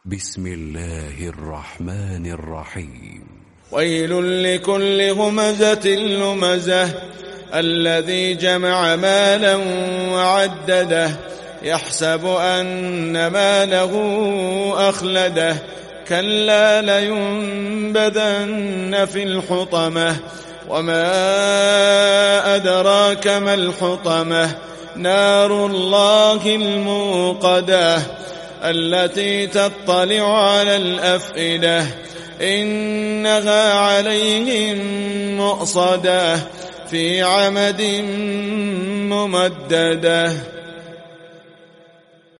بسم الله الرحمن الرحيم. ويل لكل همزة لمزة الذي جمع مالا وعدده يحسب أن ماله أخلده كلا لينبذن في الحطمة وما أدراك ما الحطمة نار الله الموقدة التي تطلع على الأفئدة إنها عليهم مؤصدة في عمد ممددة.